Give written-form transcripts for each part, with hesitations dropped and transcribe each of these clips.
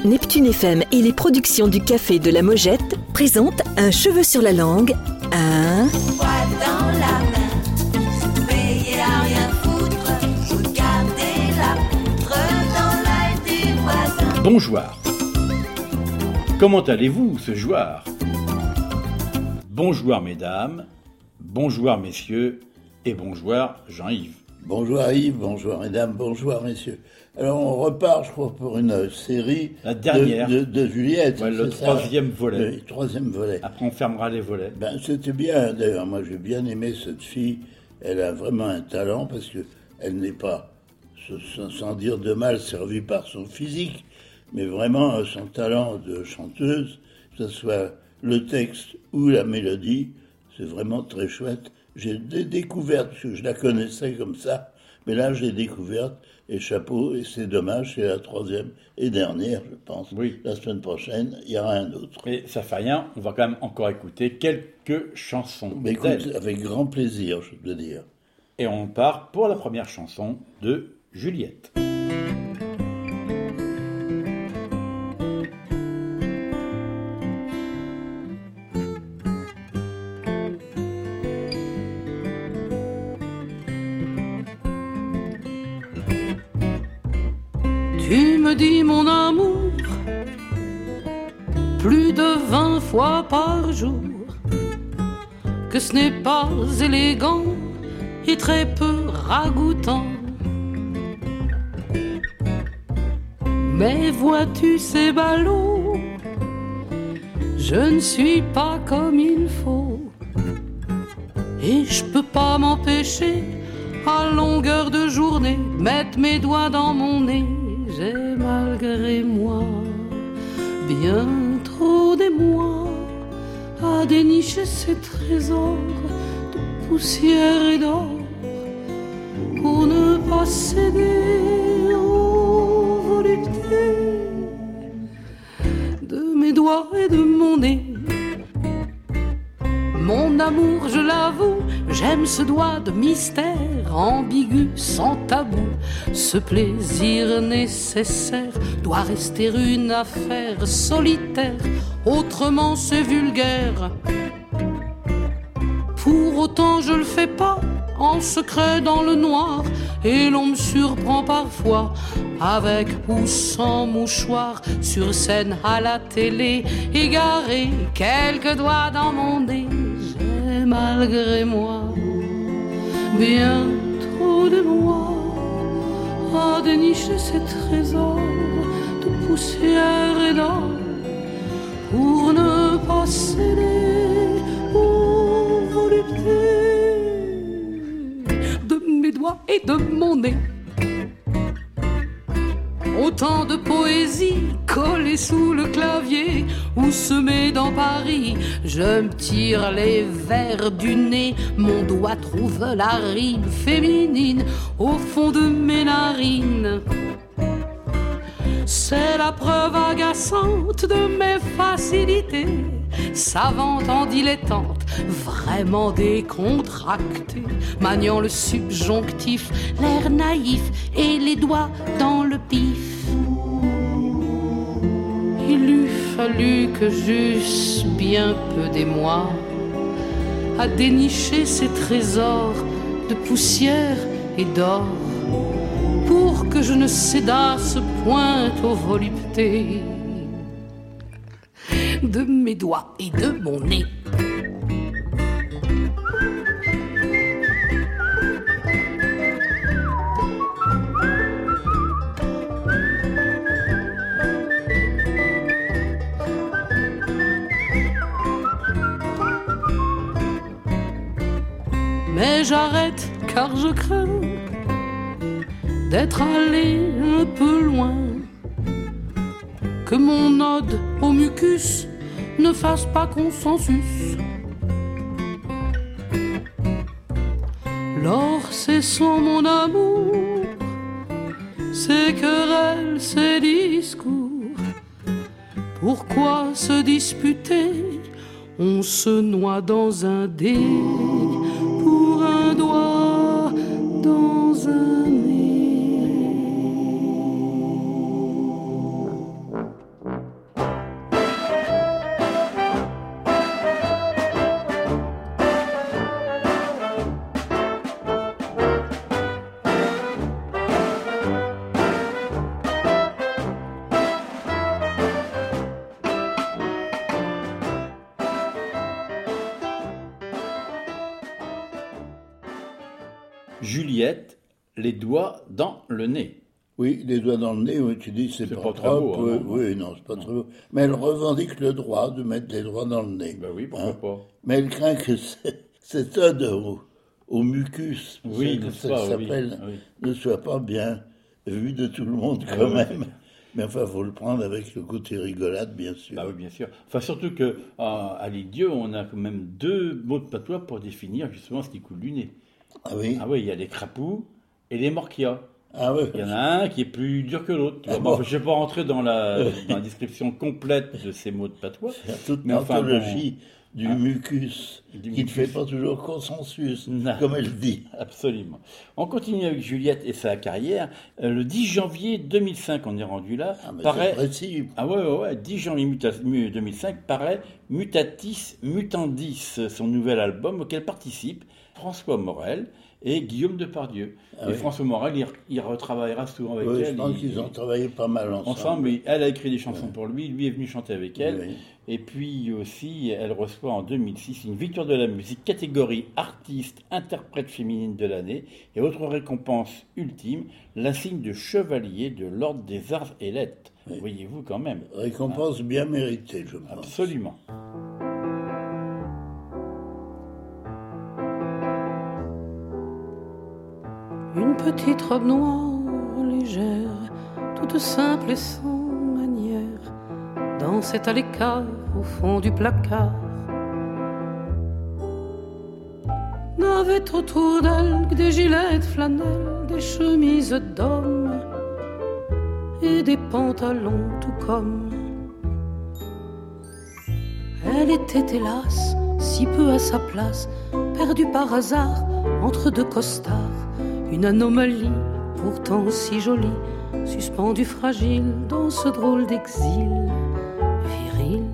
Neptune FM et les productions du Café de la Mojette présentent Un cheveu sur la langue, un... Poil dans la main, veillez à rien foutre, regardez la poutre dans l'œil du voisin. Bonjour. Comment allez-vous ce soir? Bonjour mesdames, bonjour messieurs et bonjour Jean-Yves. Bonjour Yves, bonjour mesdames, bonjour messieurs. Alors on repart, je crois, pour une série La dernière. de Juliette. Ouais, le troisième volet. Le troisième volet. Après on fermera les volets. Ben, c'était bien, d'ailleurs, moi j'ai bien aimé cette fille. Elle a vraiment un talent parce que elle n'est pas, sans dire de mal, servie par son physique, mais vraiment son talent de chanteuse, que ce soit le texte ou la mélodie, c'est vraiment très chouette. J'ai des découvertes, parce que je la connaissais comme ça, mais là j'ai découvert, et chapeau, et c'est dommage, c'est la troisième et dernière, je pense. Oui. La semaine prochaine, il y aura un autre. Et ça fait rien, on va quand même encore écouter quelques chansons Mais écoute, d'elle. avec grand plaisir, je dois dire. Et on part pour la première chanson de Juliette. Tu me dis mon amour plus de 20 fois par jour que ce n'est pas élégant et très peu ragoûtant. Mais vois-tu ces ballots, je ne suis pas comme il faut et je peux pas m'empêcher à longueur de journée mettre mes doigts dans mon nez. J'ai malgré moi bien trop d'émoi à dénicher ces trésors de poussière et d'or pour ne pas céder aux voluptés de mes doigts et de mon nez. Mon amour, je l'avoue, j'aime ce doigt de mystère ambigu, sans tabou. Ce plaisir nécessaire doit rester une affaire solitaire, autrement c'est vulgaire. Pour autant je le fais pas en secret dans le noir, et l'on me surprend parfois avec ou sans mouchoir sur scène à la télé, égaré, quelques doigts dans mon nez. J'ai malgré moi bien trop de moi à dénicher ces trésors de poussière et d'or pour ne pas céder aux voluptés de mes doigts et de mon nez. Autant de poésie collée sous le clavier ou semée dans Paris. Je me tire les vers du nez, mon doigt trouve la rime féminine au fond de mes narines. C'est la preuve agaçante de mes facilités, savante en dilettante, vraiment décontractée, maniant le subjonctif, l'air naïf et les doigts dans le pif. Il eût fallu que j'eusse bien peu d'émoi à dénicher ces trésors de poussière et d'or pour que je ne cédasse point aux voluptés de mes doigts et de mon nez. Mais j'arrête car je crains d'être allé un peu loin, que mon ode au mucus ne fasse pas consensus. Lors cessons mon amour, ses querelles, ses discours. Pourquoi se disputer? On se noie dans un dé pour un doigt dans un nez. Juliette, les doigts dans le nez. Oui, les doigts dans le nez, oui, tu dis c'est pas pas très propre. beau, hein, non. Oui, non, c'est pas très beau. Mais elle revendique le droit de mettre les doigts dans le nez. Ben oui, pourquoi pas. Mais elle craint que cette ode au mucus, Oui, comme n'est-ce ça pas, que ça oui, s'appelle, oui. ne soit pas bien vue de tout le monde quand oui. même. Mais enfin, il faut le prendre avec le côté rigolade, bien sûr. Bah oui, bien sûr. Enfin, surtout qu'à l'Île-Dieu, on a quand même 2 mots de patois pour définir justement ce qui coule du nez. Ah oui. Ah oui, il y a les crapauds et les morchias. Ah oui. Il y en a un qui est plus dur que l'autre. Ah Bon, bon. je ne vais pas rentrer dans la description complète de ces mots de patois. Faire toute Mais enfin, l'anthologie du mucus, Du qui ne mucus. fait pas toujours consensus, Non. comme elle dit. Absolument. On continue avec Juliette et sa carrière. Le 10 janvier 2005, on est rendu là. Ah, mais paraît... c'est précis. Ah ouais, 10 janvier 2005 paraît Mutatis Mutandis, son nouvel album auquel participent François Morel et Guillaume Depardieu. Ah et oui. François Morel, il retravaillera souvent avec Oui, elle. je pense qu'ils ont travaillé pas mal ensemble. Ensemble, elle a écrit des chansons pour lui est venu chanter avec elle. Oui. Et puis aussi, elle reçoit en 2006 une victoire de la musique catégorie artiste interprète féminine de l'année et autre récompense ultime, l'insigne de chevalier de l'ordre des arts et lettres. Oui. Voyez-vous quand même. Récompense bien méritée, je pense. Absolument. Une petite robe noire légère, toute simple et sans manière, dansait à l'écart au fond du placard. N'avait autour d'elle que des gilets de flanelle, des chemises d'homme et des pantalons tout comme. Elle était hélas si peu à sa place, perdue par hasard entre 2 costards. Une anomalie, pourtant si jolie, suspendue fragile dans ce drôle d'exil viril.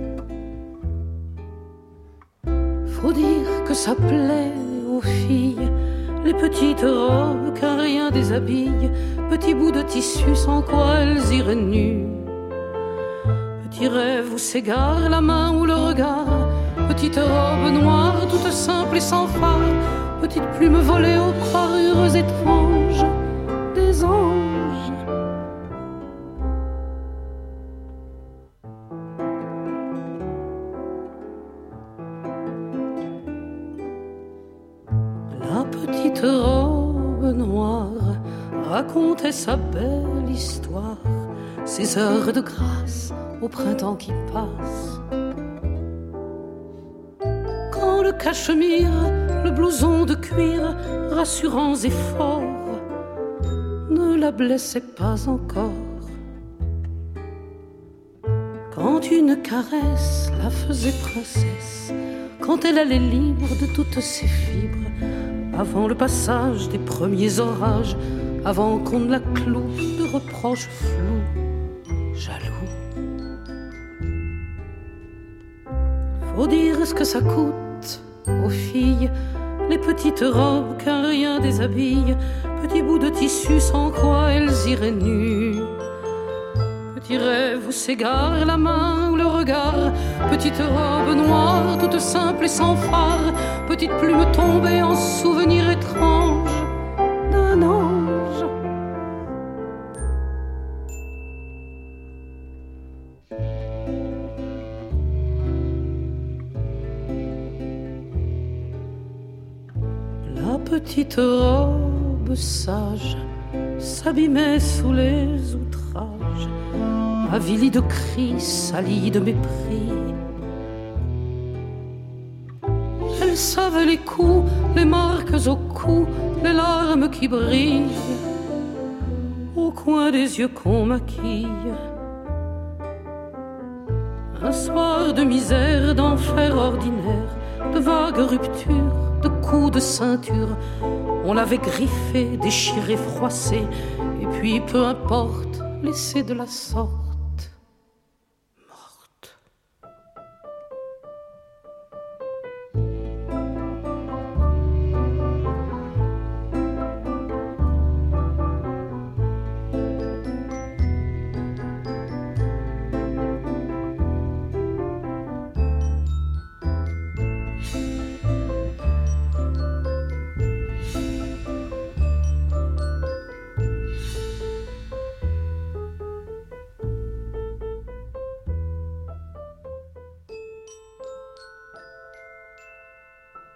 Faut dire que ça plaît aux filles, les petites robes qu'un rien déshabille, petits bouts de tissu sans quoi elles iraient nues. Petit rêve où s'égare la main ou le regard, petite robe noire toute simple et sans phare, petite plume volée aux parures étranges des anges. La petite robe noire racontait sa belle histoire, ses heures de grâce au printemps qui passe. Quand le cachemire, le blouson de cuir, rassurants et forts, ne la blessait pas encore. Quand une caresse la faisait princesse, quand elle allait libre de toutes ses fibres, avant le passage des premiers orages, avant qu'on ne la cloue de reproches flous, jaloux. Faut dire ce que ça coûte aux filles, les petites robes qu'un rien déshabille, petits bouts de tissu sans quoi elles iraient nues. Petit rêve où s'égare la main ou le regard, petite robe noire toute simple et sans phare, petite plume tombée en souvenir étrange d'un ange. La petite robe sage s'abîmait sous les outrages, avilie de cris, salie de mépris. Elle savait les coups, les marques au cou, les larmes qui brillent au coin des yeux qu'on maquille. Un soir de misère, d'enfer ordinaire, de vagues ruptures, de coups de ceinture, on l'avait griffé, déchiré, froissé, et puis peu importe, laissé de la sorte, morte.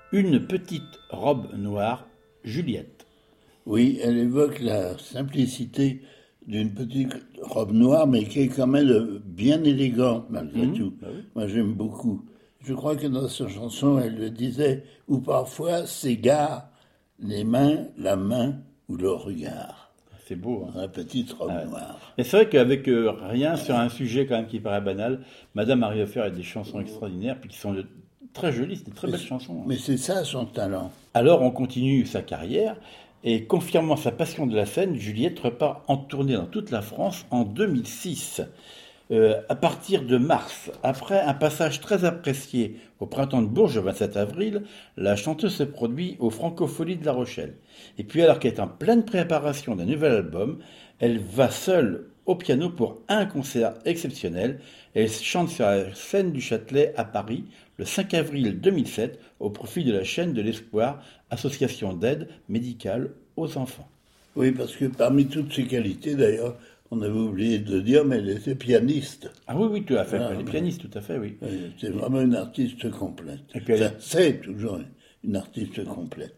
Une petite robe noire, Juliette. Oui, elle évoque la simplicité d'une petite robe noire, mais qui est quand même bien élégante malgré tout. Bah oui. Moi, j'aime beaucoup. Je crois que dans sa chanson, elle le disait, où parfois s'égarent les mains, la main ou le regard. C'est beau, hein. La petite robe Ouais. noire. Et c'est vrai qu'avec rien sur un sujet quand même qui paraît banal, Madame arrive à faire des chansons extraordinaires, puis qui sont très jolies, c'est des très belles chansons. Hein. Mais c'est ça son talent. Alors on continue sa carrière, et confirmant sa passion de la scène, Juliette repart en tournée dans toute la France en 2006. À partir de mars, après un passage très apprécié au Printemps de Bourges le 27 avril, la chanteuse se produit aux Francopholies de La Rochelle. Et puis alors qu'elle est en pleine préparation d'un nouvel album, elle va seule au piano pour un concert exceptionnel. Elle chante sur la scène du Châtelet à Paris le 5 avril 2007 au profit de la chaîne de l'Espoir, association d'aide médicale aux enfants. Oui, parce que parmi toutes ses qualités, d'ailleurs, on avait oublié de dire, mais elle était pianiste. Ah oui, oui, tout à fait. Ah, Elle est pianiste, tout à fait, oui. C'est vraiment une artiste complète. Et puis elle Enfin, c'est toujours une artiste complète.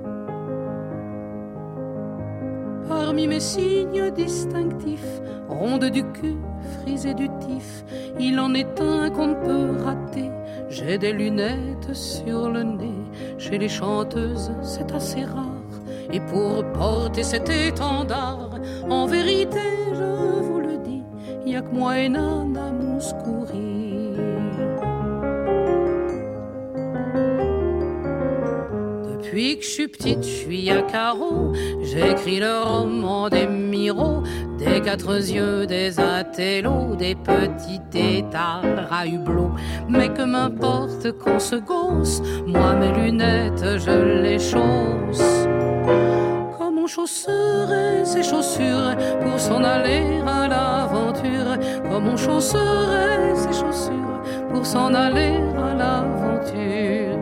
Parmi mes signes distinctifs, ronde du cul, frisée du tif, il en est un qu'on ne peut rater. J'ai des lunettes sur le nez, chez les chanteuses c'est assez rare. Et pour porter cet étendard, en vérité je vous le dis, y a que moi et Nana Mouskouri. Depuis que je suis petite, je suis à carreau. J'écris le roman des Miro, des quatre yeux, des intellos, des petits états à hublot. Mais que m'importe qu'on se gosse, moi mes lunettes je les chausse. Comme on chausserait ses chaussures pour s'en aller à l'aventure. Comme on chausserait ses chaussures pour s'en aller à l'aventure.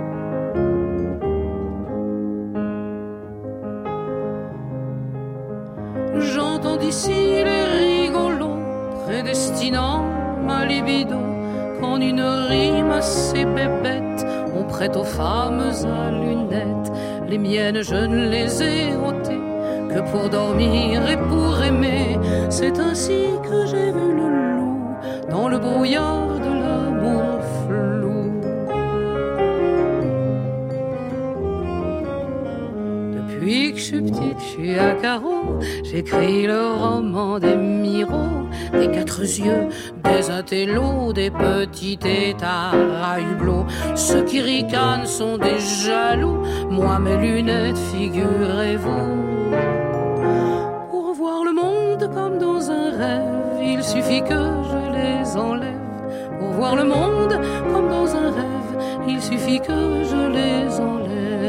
J'entends d'ici les rigolos prédestinant ma libido. Qu'en une rime assez bébête, on prête aux femmes à lunettes. Les miennes, je ne les ai ôtées que pour dormir et pour aimer. C'est ainsi que j'ai vu le loup dans le brouillard de l'amour flou. Depuis que je suis petite, je suis à carreau. J'écris le roman des Miro, des quatre yeux, des intellos, des petits états à hublot. Ceux qui ricanent sont des jaloux. Moi mes lunettes, figurez-vous. Pour voir le monde comme dans un rêve, il suffit que je les enlève. Pour voir le monde comme dans un rêve, il suffit que je les enlève.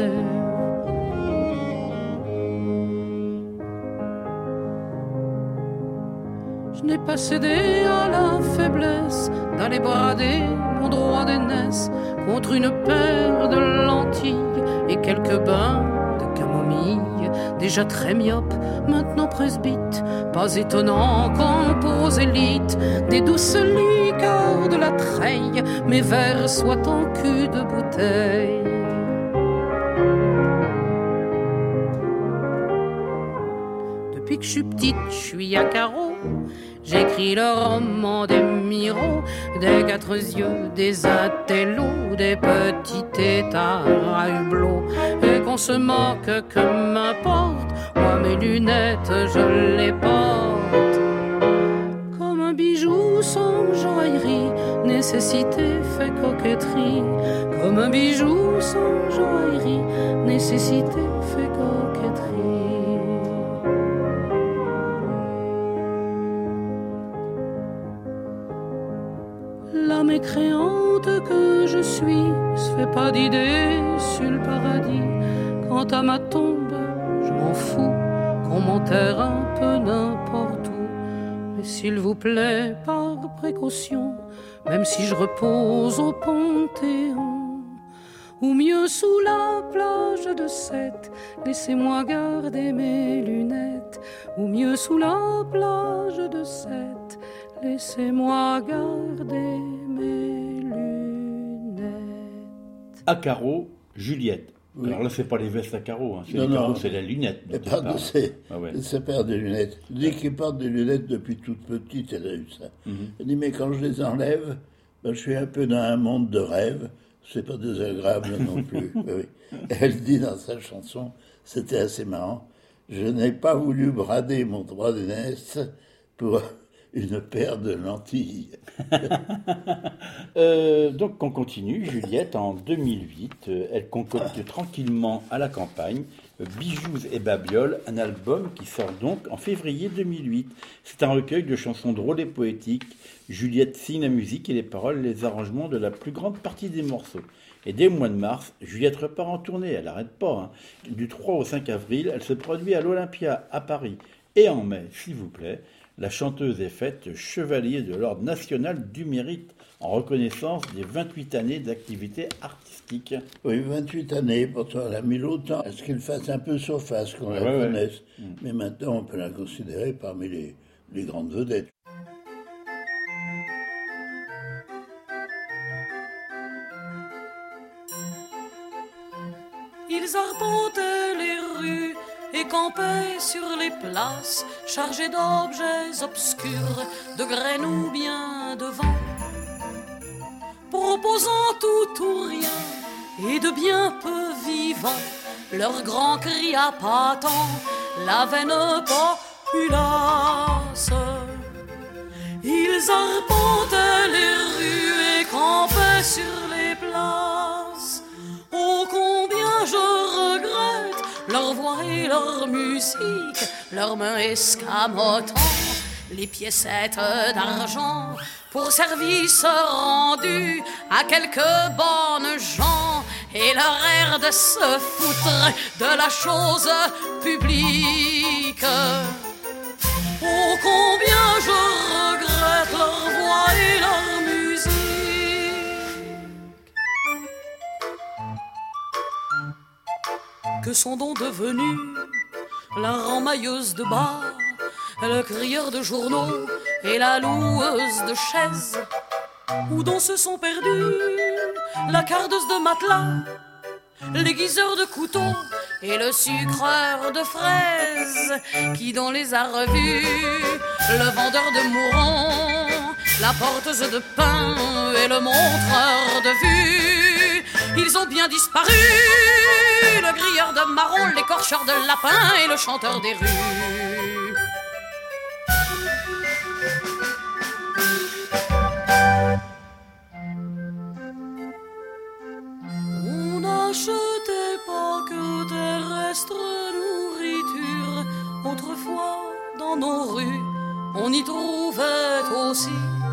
Je n'ai pas cédé à la faiblesse d'aller brader mon droit d'aînesse contre une paire de lentilles et quelques bains de camomille. Déjà très myope, maintenant presbyte, pas étonnant qu'en prosélyte des douces liqueurs de la treille mes verres soient en cul de bouteille. Depuis que je suis petite, je suis à carreau. J'écris le roman des Miro, des quatre yeux, des intellos, des petits états à hublot. Et qu'on se moque, que m'importe, moi mes lunettes je les porte. Comme un bijou sans joaillerie, nécessité fait coquetterie. Comme un bijou sans joaillerie, nécessité fait coquetterie. La mécréante que je suis se fait pas d'idée sur le paradis. Quant à ma tombe, je m'en fous qu'on m'enterre un peu n'importe où. Mais s'il vous plaît, par précaution, même si je repose au Panthéon, ou mieux sous la plage de Sète, laissez-moi garder mes lunettes. Ou mieux sous la plage de Sète, laissez-moi garder mes lunettes. À carreau, Juliette. Oui. Alors là, c'est pas les vestes à carreaux, hein. C'est Non, les carreaux, non. c'est la lunette. Elle porte de sa paire de lunettes. Elle dit qu'elle porte des lunettes depuis toute petite, elle a eu ça. Elle dit, mais quand je les enlève, ben, je suis un peu dans un monde de rêve. C'est pas désagréable non plus. Oui. Elle dit dans sa chanson, c'était assez marrant, je n'ai pas voulu brader mon droit d'aînesse pour une paire de lentilles. Donc on continue. Juliette, en 2008, elle concocte tranquillement à la campagne Bijoux et Babioles, un album qui sort donc en février 2008. C'est un recueil de chansons drôles et poétiques. Juliette signe la musique et les paroles, les arrangements de la plus grande partie des morceaux. Et dès le mois de mars, Juliette repart en tournée, elle n'arrête pas. Du 3 au 5 avril, elle se produit à l'Olympia, à Paris. Et en mai, s'il vous plaît, la chanteuse est faite chevalier de l'Ordre national du mérite en reconnaissance des 28 années d'activité artistique. Oui, 28 années, pourtant elle a mis longtemps à ce qu'elle fasse un peu surface, qu'on la connaisse. Mais maintenant, on peut la considérer parmi les grandes vedettes. Ils arpentaient les rues et campaient sur les places, chargés d'objets obscurs, de graines ou bien de vent, proposant tout ou rien et de bien peu vivant. Leur grand cri appâtant la veine populace. Ils arpentaient les rues et campaient sur les places. Oh, combien je regrette leur voix et leur musique, leurs mains escamotant les piécettes d'argent pour service rendu à quelques bonnes gens et leur air de se foutre de la chose publique. Oh, combien je regrette leur voix et leur musique. Que sont donc devenus la remailleuse de bas, le crieur de journaux et la loueuse de chaises? Où donc se sont perdus la cardeuse de matelas, l'aiguiseur de couteaux et le sucreur de fraises? Qui donc les a revus? Le vendeur de mourons, la porteuse de pain et le montreur de vue. Ils ont bien disparu, le grilleur de marron, l'écorcheur de lapin et le chanteur des rues. On n'achetait pas que terrestre nourriture. Autrefois, dans nos rues, on y trouvait aussi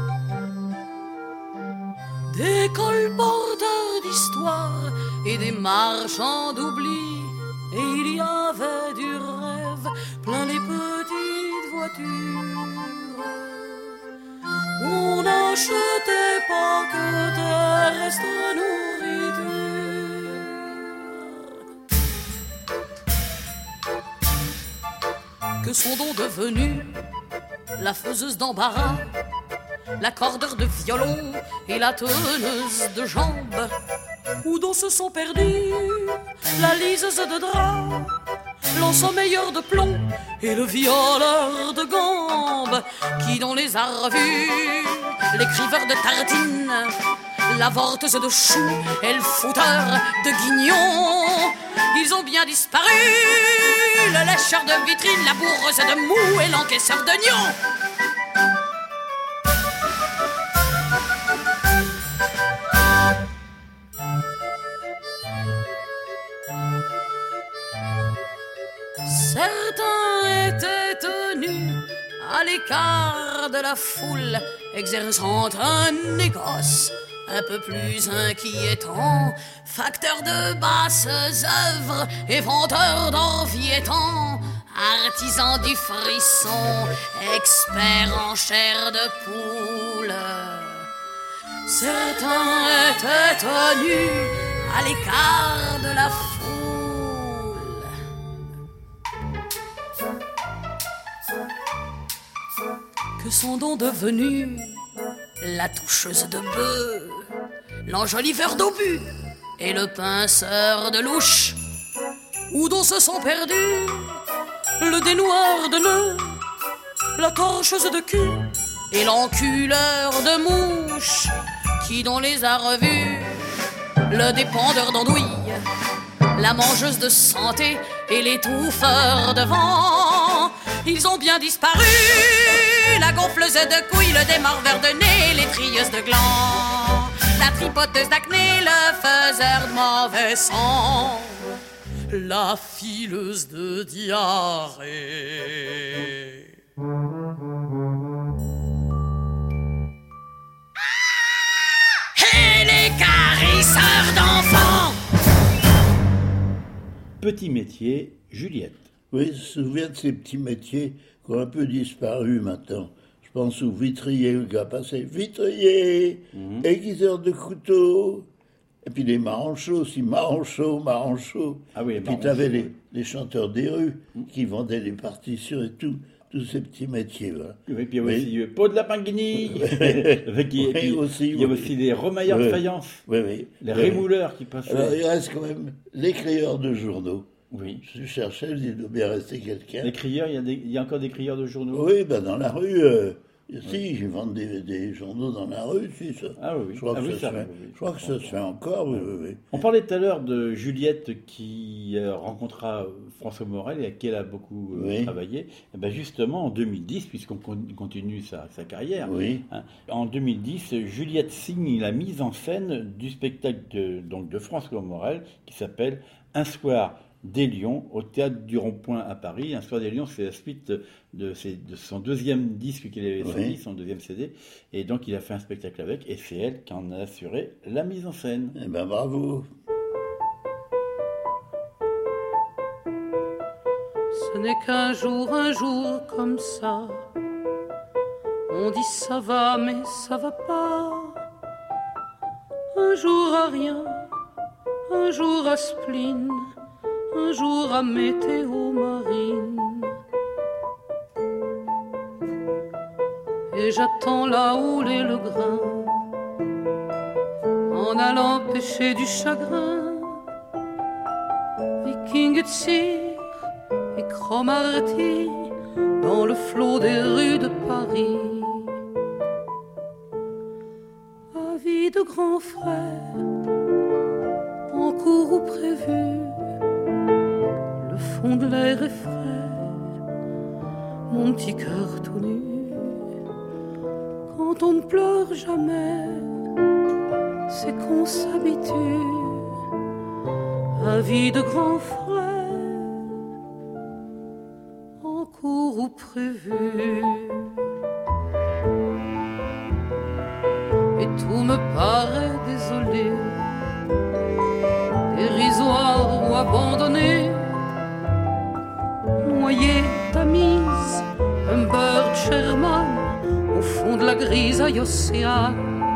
des colporteurs d'histoire et des marchands d'oubli. Et il y avait du rêve plein les petites voitures. On n'achetait pas que terrestre nourriture. Que sont donc devenus la faiseuse d'embarras, l'accordeur de violon et la tonneuse de jambes? Où donc se sont perdus la liseuse de drap, l'ensommeilleur de plomb et le violeur de gambes? Qui donc les a revus? L'écriveur de tartines, la vorteuse de choux et le fouteur de guignons. Ils ont bien disparu, le lécheur de vitrine, la bourreuse de mou et l'encaisseur d'oignons. Certains étaient tenus à l'écart de la foule, exerçant un négoce un peu plus inquiétant, facteur de basses œuvres et vendeur d'envie étant, artisan du frisson, expert en chair de poule. Certains étaient tenus à l'écart de la foule. Que sont donc devenus la toucheuse de bœuf, l'enjoliveur d'obus et le pinceur de louche, où d'on se sont perdus le dénoueur de nœuds, la torcheuse de cul et l'enculeur de mouches. Qui dont les a revus, le dépendeur d'andouille, la mangeuse de santé et l'étouffeur de vent. Ils ont bien disparu, la gonfleuse de couilles, le démorveur de nez, les trieuses de glands, la tripoteuse d'acné, le faiseur de mauvais sang, la fileuse de diarrhée. Et les caresseurs d'enfants. Petit métier, Juliette. Oui, je me souviens de ces petits métiers qui ont un peu disparu maintenant. Je pense au vitrier, le gars passait vitrier, aiguiseur de couteau, et puis les marranchos aussi, marranchos. Ah oui, et puis tu avais les chanteurs des rues qui vendaient les partitions et tout. Tous ces petits métiers. Voilà. Oui, puis il y a aussi pot de lapin guenille. Il y a aussi les remailleurs de faïence. Oui. Les rémouleurs qui passaient. Alors il reste quand même les crieurs de journaux. Oui. Je cherchais, je dis, il doit bien rester quelqu'un. Les crieurs, il y a encore des crieurs de journaux. Oui, ben dans la rue, si, ils vendent des journaux dans la rue, si, ça. Ah oui. Je crois que ça se fait encore, oui. On parlait tout à l'heure de Juliette qui rencontra François Morel et à qui elle a beaucoup travaillé. Et ben justement, en 2010, puisqu'on continue sa carrière, en 2010, Juliette signe la mise en scène du spectacle de François Morel qui s'appelle Un soir des Lions au Théâtre du Rond-Point à Paris. Un soir des Lions, c'est la suite de son deuxième disque qu'il avait sorti, son deuxième CD. Et donc, il a fait un spectacle avec, et c'est elle qui en a assuré la mise en scène. Eh ben, bravo. Ce n'est qu'un jour comme ça. On dit ça va, mais ça va pas. Un jour à rien, un jour à spleen, un jour à météo marine. Et j'attends là où l'est le grain, en allant pêcher du chagrin. Viking de cire et Cromarty dans le flot des rues de Paris. Avis de grand frère, en cours ou prévu, le fond de l'air est frais, mon petit cœur tout nu. Quand on ne pleure jamais, c'est qu'on s'habitue. Avis de grand frère, en cours ou prévu. Et tout me paraît désolé, dérisoire ou abandonné, noyé, Tamise, Humbert, Sherman, au fond de la grisaille océane.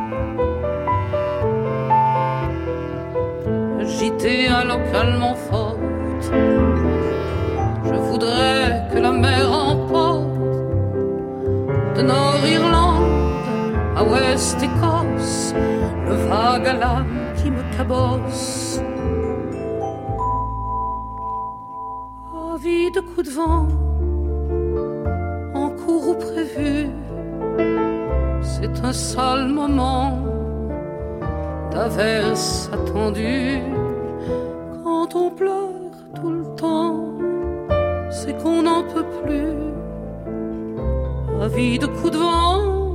Agité à localement forte, je voudrais que la mer emporte de Nord-Irlande à Ouest-Écosse le vague à l'âme qui me cabosse. Avis de coups de vent, en cours ou prévu, c'est un sale moment d'averse attendue. Quand on pleure tout le temps, c'est qu'on n'en peut plus. Avis de coups de vent,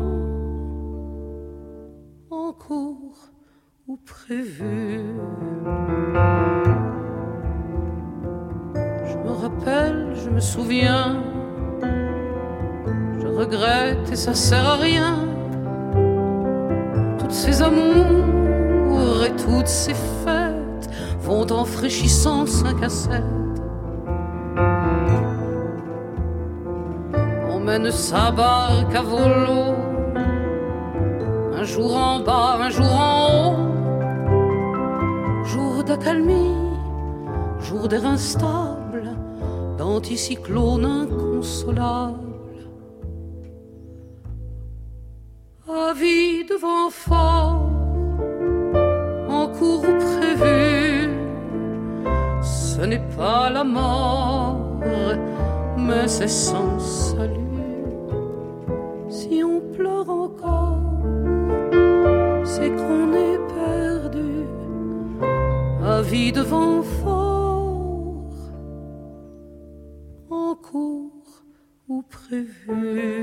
en cours ou prévu. Je me rappelle, je me souviens, je regrette et ça sert à rien. Toutes ces amours et toutes ces fêtes vont en fraîchissant 5 à 7. On mène sa barque à volo, un jour en bas, un jour en haut. Jour d'accalmie, jour d'air instable, d'anticyclone inconsolable. Avis de vent fort, en cours ou prévu, Ce n'est pas la mort, mais c'est sans salut. Si on pleure encore, c'est qu'on est perdu, à vie devant fort, en cours ou prévu.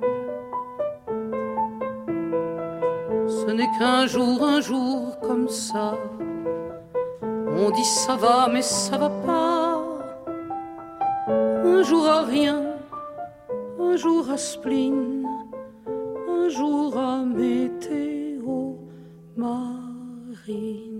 Ce n'est qu'un jour comme ça. On dit ça va, mais ça va pas. Un jour à rien, un jour à spleen, un jour à météo marine.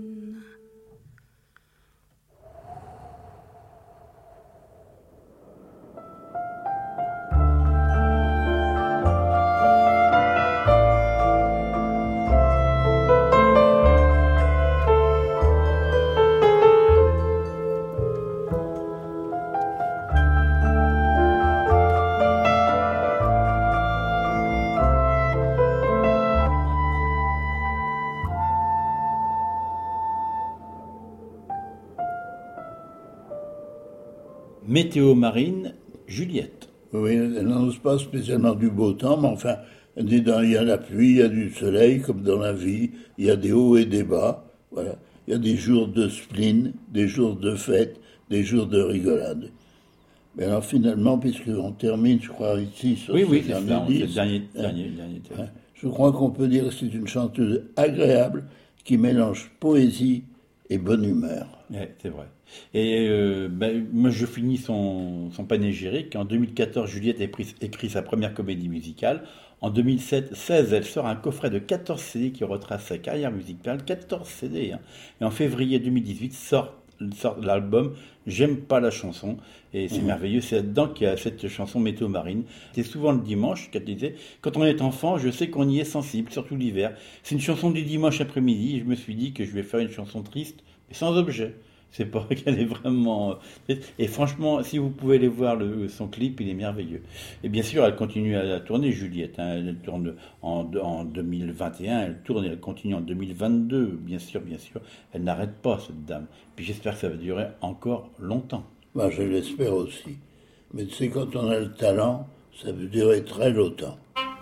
Météo marine, Juliette. Oui, elle n'annonce pas spécialement du beau temps, mais enfin, il y a la pluie, il y a du soleil, comme dans la vie, il y a des hauts et des bas, voilà. Il y a des jours de spleen, des jours de fête, des jours de rigolade. Mais alors finalement, puisqu'on termine, je crois, ici, sur Oui, ce c'est ça, dernier c'est le disque, dernier thème. je crois qu'on peut dire que c'est une chanteuse agréable qui mélange poésie et bonne humeur. Oui, c'est vrai. Et moi, je finis son panégyrique. En 2014, Juliette écrit sa première comédie musicale. En 2016, elle sort un coffret de 14 CD qui retrace sa carrière musicale. 14 CD. Hein. Et en février 2018, sort l'album J'aime pas la chanson. Et c'est merveilleux. C'est là-dedans qu'il y a cette chanson Météo marine. C'est souvent le dimanche, qu'elle disait, quand on est enfant, je sais qu'on y est sensible, surtout l'hiver. C'est une chanson du dimanche après-midi. Et je me suis dit que je vais faire une chanson triste, mais sans objet. C'est pas qu'elle est vraiment... Et franchement, si vous pouvez aller voir son clip, il est merveilleux. Et bien sûr, elle continue à tourner, Juliette. Hein. Elle tourne en 2021, elle continue en 2022, bien sûr. Elle n'arrête pas, cette dame. Puis j'espère que ça va durer encore longtemps. Moi, je l'espère aussi. Mais tu sais, quand on a le talent, ça peut durer très longtemps.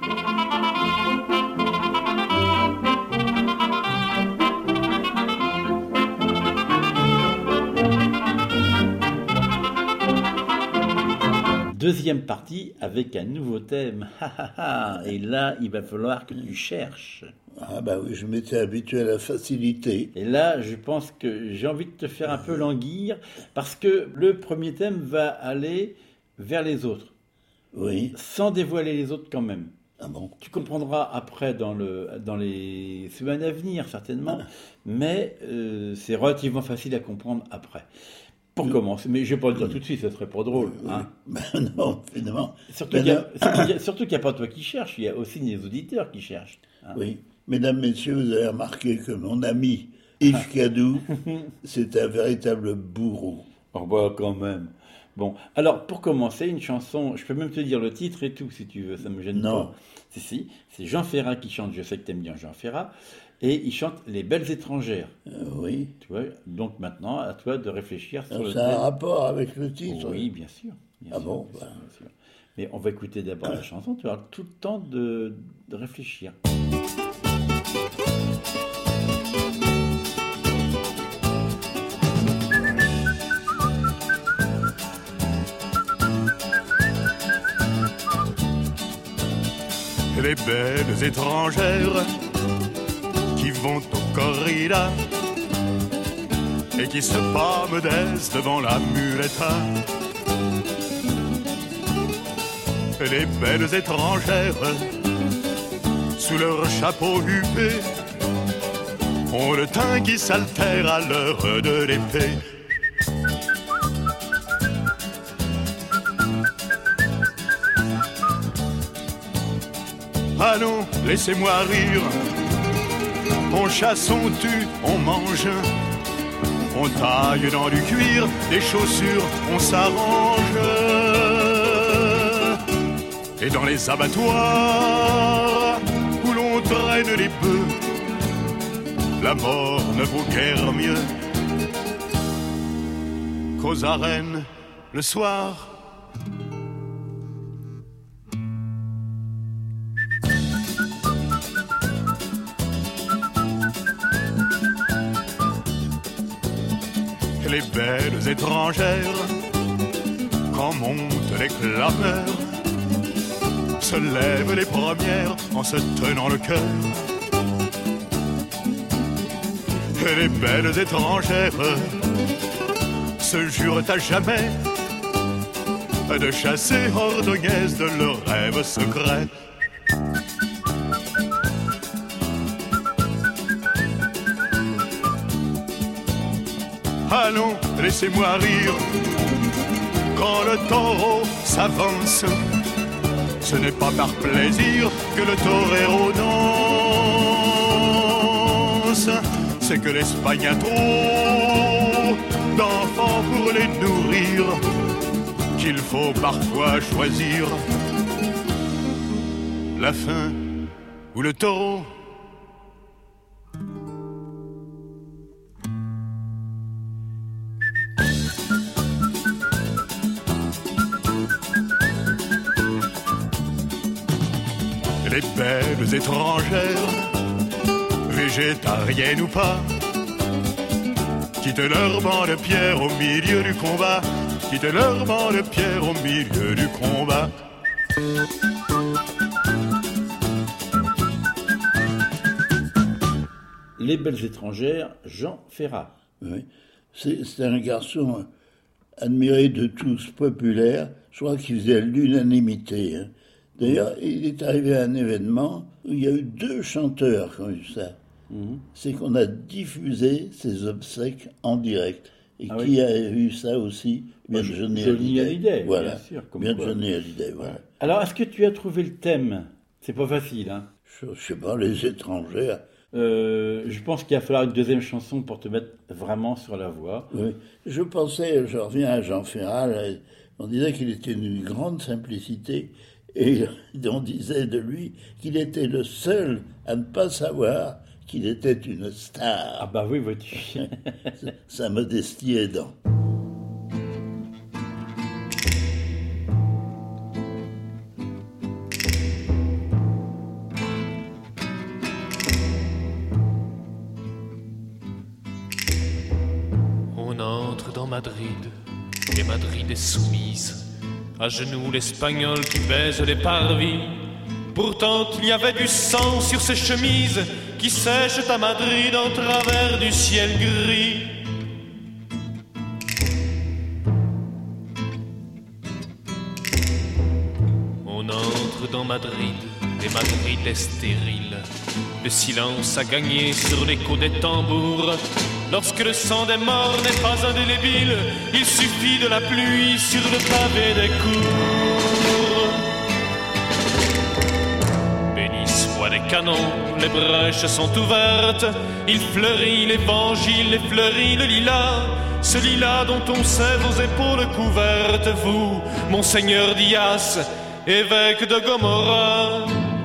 Deuxième partie avec un nouveau thème. Et là, il va falloir que tu cherches. Ah bah oui, je m'étais habitué à la facilité. Et là, je pense que j'ai envie de te faire un peu languir, parce que le premier thème va aller vers les autres. Oui. Sans dévoiler les autres quand même. Ah bon? Tu comprendras après dans les semaines à venir, certainement, mais c'est relativement facile à comprendre après. Pour commencer, mais je ne vais pas le dire tout de suite, ça serait pas drôle. Hein. Ben non, évidemment. Surtout qu'il n'y a pas toi qui cherches, il y a aussi les auditeurs qui cherchent. Hein. Oui. Mesdames, messieurs, vous avez remarqué que mon ami Yves Cadou, c'est un véritable bourreau. Oh bah quand même. Bon, alors pour commencer, une chanson, je peux même te dire le titre et tout si tu veux, ça me gêne pas. Si, c'est Jean Ferrat qui chante, je sais que tu aimes bien Jean Ferrat, et il chante Les Belles Étrangères. Oui. Tu vois, donc maintenant, à toi de réfléchir sur le thème. Ça a un rapport avec le titre? Oui, bien sûr. Bien sûr. Mais on va écouter d'abord la chanson, tu auras tout le temps de réfléchir. Les belles étrangères qui vont au corrida et qui se pâmedent devant la Muretta. Les belles étrangères sous leur chapeau huppé ont le teint qui s'altère à l'heure de l'épée. Allons, laissez-moi rire. On chasse, on tue, on mange. On taille dans du cuir, des chaussures, on s'arrange. Et dans les abattoirs où l'on traîne les bœufs, la mort ne vaut guère mieux qu'aux arènes le soir. Les belles étrangères, quand montent les clameurs, se lèvent les premières en se tenant le cœur. Et les belles étrangères se jurent à jamais de chasser Ordognaise de leurs rêves secrets. Allons, laissez-moi rire quand le taureau s'avance. Ce n'est pas par plaisir que le torero danse, c'est que l'Espagne a trop d'enfants pour les nourrir, qu'il faut parfois choisir la faim ou le taureau. Les belles étrangères, végétariennes ou pas, quittent leur banc de pierre au milieu du combat, quittent leur banc de pierre au milieu du combat. Les belles étrangères, Jean Ferrat. Oui. C'est un garçon admiré de tous, populaire. Je crois qu'il faisait l'unanimité. Hein. D'ailleurs, il est arrivé à un événement où il y a eu 2 chanteurs qui ont eu ça. C'est qu'on a diffusé ses obsèques en direct. Et qui a eu ça aussi? Bien Johnny Hallyday. Voilà. Bien sûr. Bien Johnny Hallyday, voilà. Alors, est-ce que tu as trouvé le thème? C'est pas facile, hein? Je sais pas, les étrangères. Je pense qu'il va falloir une deuxième chanson pour te mettre vraiment sur la voie. Oui. Je reviens à Jean Ferrat, on disait qu'il était d'une grande simplicité. Et on disait de lui qu'il était le seul à ne pas savoir qu'il était une star. Ah bah oui, vois-tu. Sa modestie aidant. On entre dans Madrid, et Madrid est soumise. À genoux l'Espagnol qui baise les parvis. Pourtant il y avait du sang sur ses chemises qui sèchent à Madrid en travers du ciel gris. On entre dans Madrid et Madrid est stérile. Le silence a gagné sur l'écho des tambours. Lorsque le sang des morts n'est pas indélébile, il suffit de la pluie sur le pavé des cours. Bénis soient les canons, les brèches sont ouvertes. Il fleurit l'évangile et fleurit le lilas. Ce lilas dont on sait vos épaules couvertes, vous, Monseigneur Dias, évêque de Gomorrah.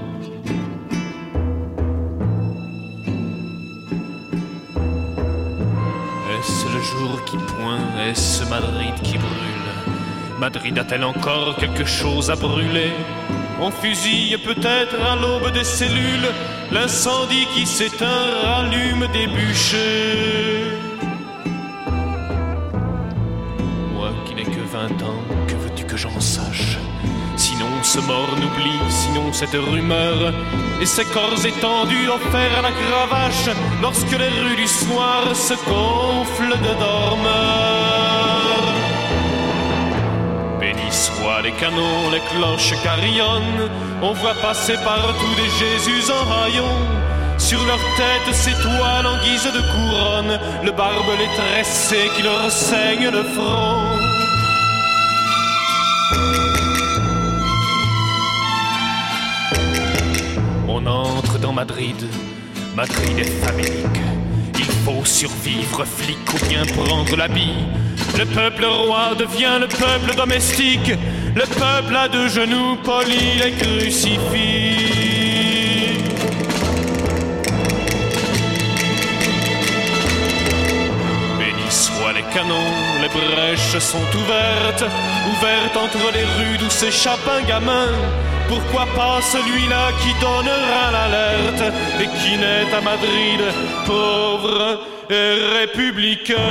Est-ce le jour qui pointe? Est-ce Madrid qui brûle? Madrid a-t-elle encore quelque chose à brûler? On fusille peut-être à l'aube des cellules. L'incendie qui s'éteint rallume des bûchers. Moi qui n'ai que 20 ans, que veux-tu que j'en sache? Sinon ce mort n'oublie, sinon cette rumeur et ces corps étendus offerts à la cravache lorsque les rues du soir se gonflent de dormeurs. Bénis soient les canons, les cloches carillonnent. On voit passer partout des Jésus en haillons. Sur leur tête s'étoile en guise de couronne le barbelé tressé qui leur saigne le front. On entre dans Madrid, Madrid est famélique. Il faut survivre, flic, ou bien prendre l'habit. Le peuple roi devient le peuple domestique. Le peuple à 2 genoux poli les crucifix. Bénis soient les canon, les brèches sont ouvertes, ouvertes entre les rues d'où s'échappe un gamin. Pourquoi pas celui-là qui donnera l'alerte et qui naît à Madrid, pauvre et républicain.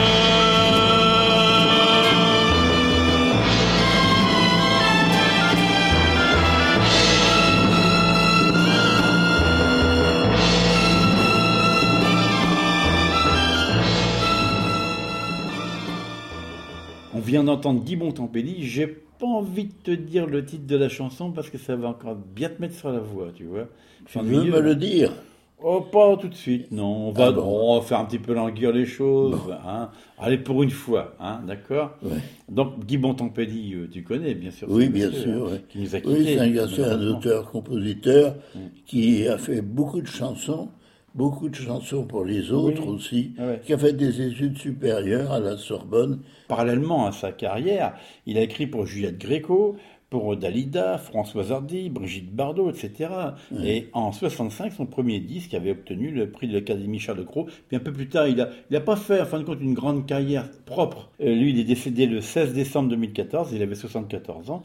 On vient d'entendre Guy Bontempelli. J'ai pas envie de te dire le titre de la chanson parce que ça va encore bien te mettre sur la voie, tu vois. Tu veux me le dire? Oh, pas tout de suite, non. On va faire un petit peu languir les choses. Bon. Hein. Allez, pour une fois, hein, d'accord? Ouais. Donc, Guy Bontempelli, tu connais, bien sûr. Oui, bien sûr. Ouais. Qui nous a quittés. Oui, c'est un garçon, un auteur-compositeur qui a fait beaucoup de chansons pour les autres aussi, qui a fait des études supérieures à la Sorbonne. Parallèlement à sa carrière, il a écrit pour Juliette Gréco, pour Dalida, Françoise Hardy, Brigitte Bardot, etc. Et en 65, son premier disque avait obtenu le prix de l'Académie Charles-de-Crau. Puis un peu plus tard, il a pas fait, en fin de compte, une grande carrière propre. Lui, il est décédé le 16 décembre 2014, il avait 74 ans.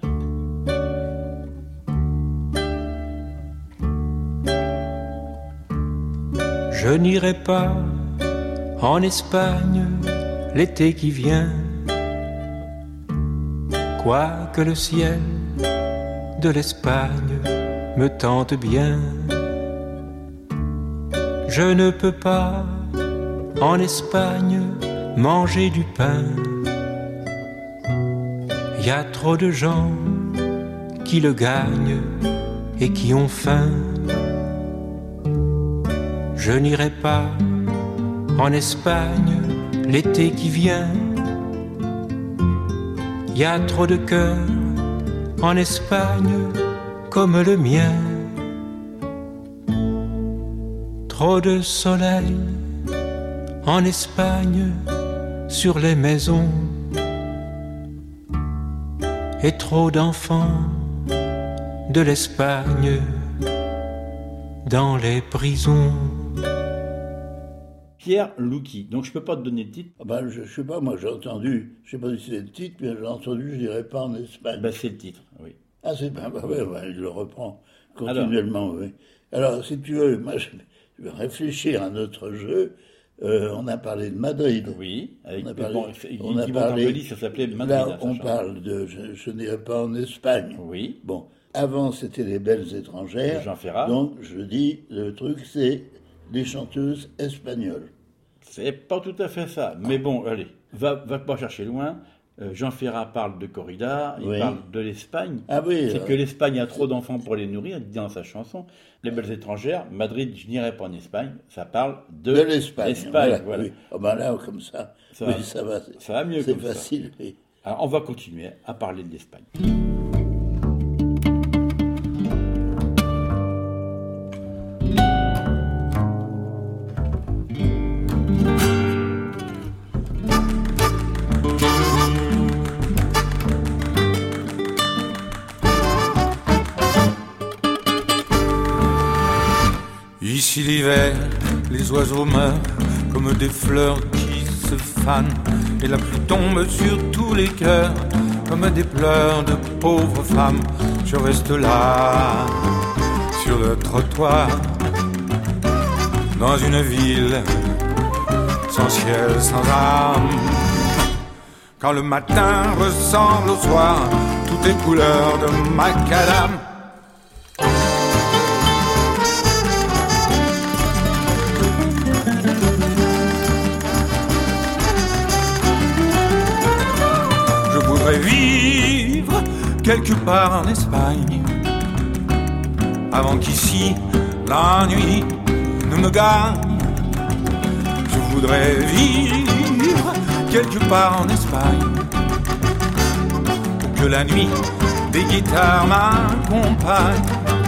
Je n'irai pas en Espagne l'été qui vient, quoique le ciel de l'Espagne me tente bien. Je ne peux pas en Espagne manger du pain. Y a trop de gens qui le gagnent et qui ont faim. Je n'irai pas en Espagne l'été qui vient. Y a trop de cœurs en Espagne comme le mien. Trop de soleil en Espagne sur les maisons et trop d'enfants de l'Espagne dans les prisons. Pierre Louki. Donc je peux pas te donner le titre. Je sais pas, moi j'ai entendu, je sais pas si c'est le titre, mais j'ai entendu, je dirais pas en Espagne. C'est le titre, oui. Ah c'est bien, je le reprends continuellement, oui. Alors si tu veux, moi je vais réfléchir à notre jeu. On a parlé de Madrid. Oui, avec on a parlé, ça s'appelait Madrid. Là, on parle de je n'irai pas en Espagne. Oui. Bon, avant c'était les belles étrangères. Jean Ferrat. Donc je dis, le truc c'est les chanteuses espagnoles. C'est pas tout à fait ça, mais bon, allez, va pas chercher loin. Jean Ferrat parle de corrida, il parle de l'Espagne. Ah oui, c'est que l'Espagne a trop d'enfants pour les nourrir, il dit dans sa chanson. Les belles étrangères, Madrid, je n'irai pas en Espagne, ça parle de l'Espagne. Voilà. Oui. Oh là, comme ça, ça va mieux c'est comme facile, ça. Oui. Alors, on va continuer à parler de l'Espagne. Ici l'hiver, les oiseaux meurent comme des fleurs qui se fanent, et la pluie tombe sur tous les cœurs comme des pleurs de pauvres femmes. Je reste là, sur le trottoir, dans une ville sans ciel, sans âme. Quand le matin ressemble au soir, tout est couleur de macadam. Vivre quelque part en Espagne avant qu'ici la nuit ne me gagne. Je voudrais vivre quelque part en Espagne pour que la nuit des guitares m'accompagne.